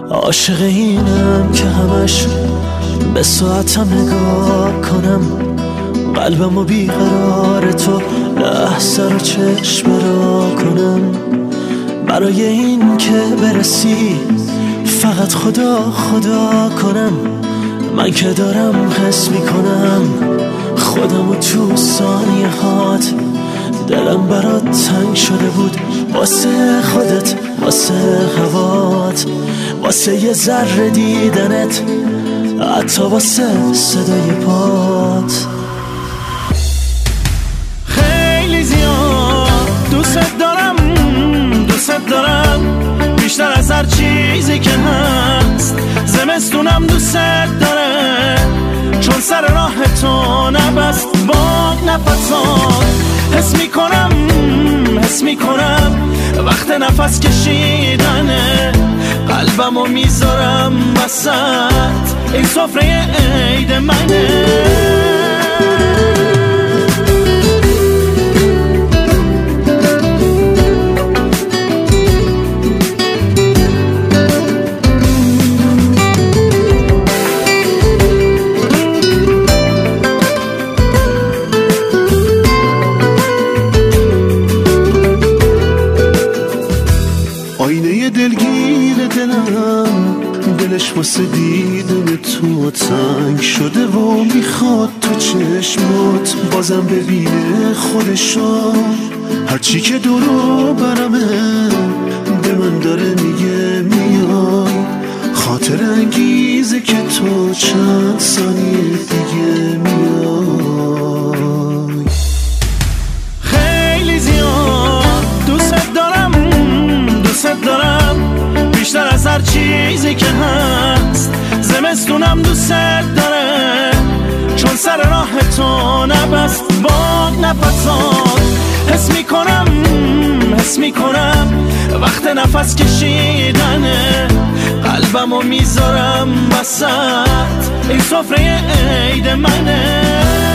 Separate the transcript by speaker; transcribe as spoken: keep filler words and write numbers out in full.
Speaker 1: عاشق اینم که همش به ساعتم نگاه کنم، قلبم و بیقرار تو لحظه رو چشم را کنم. برای این که برسی فقط خدا خدا کنم، من که دارم حس میکنم خودم و تو ثانیه هات. دلم برات تنگ شده بود واسه خودت، واسه هوات، واسه یه ذره دیدنت، حتی واسه صدای پات.
Speaker 2: خیلی زیاد دوست دارم، دوست دارم بیشتر از هر چیزی که هست. زمستونم دوست داره چون سر راه تو نبست با نفسات. حس میکنم حس میکنم وقت نفس کشیدنه، قلبمو میذارم وسط این سفره عید منه.
Speaker 3: آینه دلگیر دلم، دلش واسه دیدن تو تنگ شده و میخواد تو چشمات بازم ببینه خودشو. هرچی که دورو برمه به من داره میگه میای، خاطر انگیزه که تو چند ثانیه دیگه میای.
Speaker 2: خیلی زیاد دوست دارم، دوست دارم بیشتر از هر چیزی که هست. زمستونم دوست داره چون سر راه تو نبست با نفسات. حس میکنم حس میکنم وقت نفس کشیدنه، قلبمو میذارم وسط این سفره عید منه.